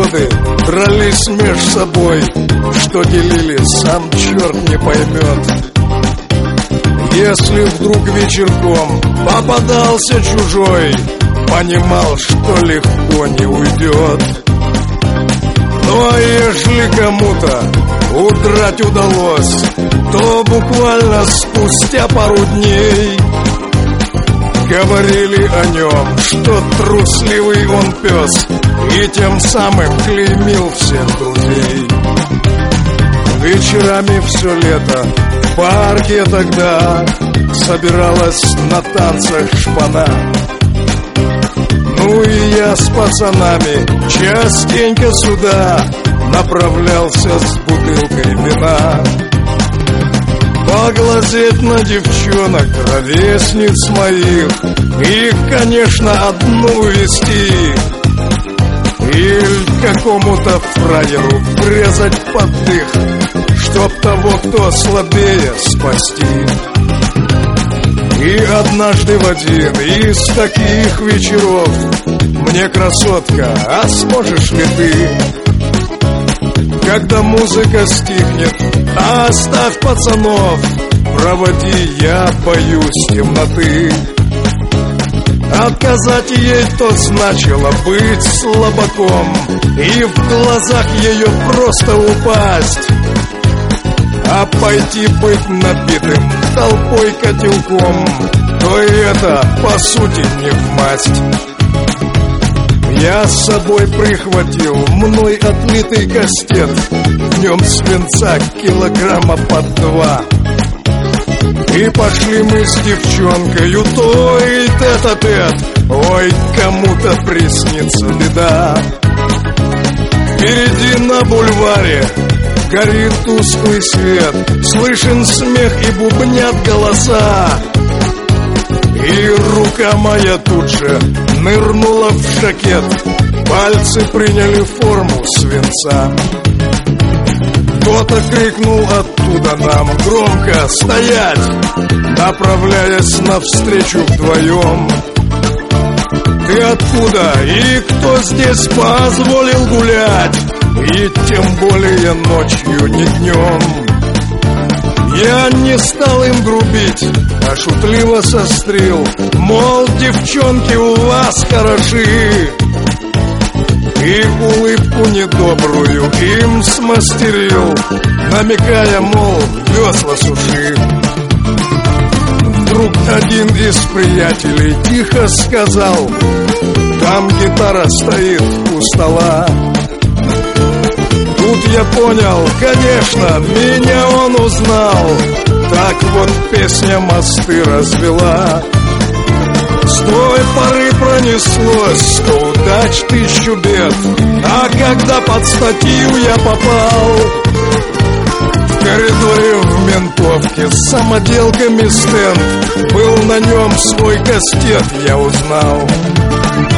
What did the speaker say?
годы дрались меж собой, что делили, сам черт не поймет. Если вдруг вечерком попадался чужой, понимал, что легко не уйдет. Ну а ежели кому-то удрать удалось, то буквально спустя пару дней говорили о нем, что трусливый он пес, и тем самым клеймил всех друзей. Вечерами все лето в парке тогда собиралась на танцах шпана. Ну и я с пацанами частенько сюда направлялся с бутылкой вина, поглазеть на девчонок, ровесниц моих, их, конечно, одну вести, или какому-то фраеру врезать под дых, чтоб того, кто слабее, спасти. И однажды в один из таких вечеров мне, красотка, а сможешь ли ты, когда музыка стихнет, оставь пацанов, проводи, я боюсь темноты. Отказать ей то значило быть слабаком, и в глазах ее просто упасть, а пойти быть набитым толпой котелком, то и это, по сути, не в масть. Я с собой прихватил мной отлитый кастет, в нем свинца килограмма под 2. И пошли мы с девчонкою той тет-а-тет, ой, кому-то приснится беда. Впереди на бульваре горит тусклый свет, слышен смех и бубнят голоса. И рука моя тут же нырнула в жакет, пальцы приняли форму свинца. Кто-то крикнул оттуда нам громко «Стоять!», направляясь навстречу вдвоем. Ты откуда и кто здесь позволил гулять, и тем более ночью, не днем? Я не стал им грубить, а шутливо сострил, мол, девчонки у вас хороши, и улыбку недобрую им смастерил, намекая, мол, весла суши. Вдруг один из приятелей тихо сказал: там гитара стоит у стола. Тут я понял, конечно, меня он узнал. Так вот песня мосты развела. С той поры пронеслось 100 удач, 1000 бед. А когда под статью я попал, в коридоре в ментовке с самоделками стенд, был на нем свой кастет, я узнал.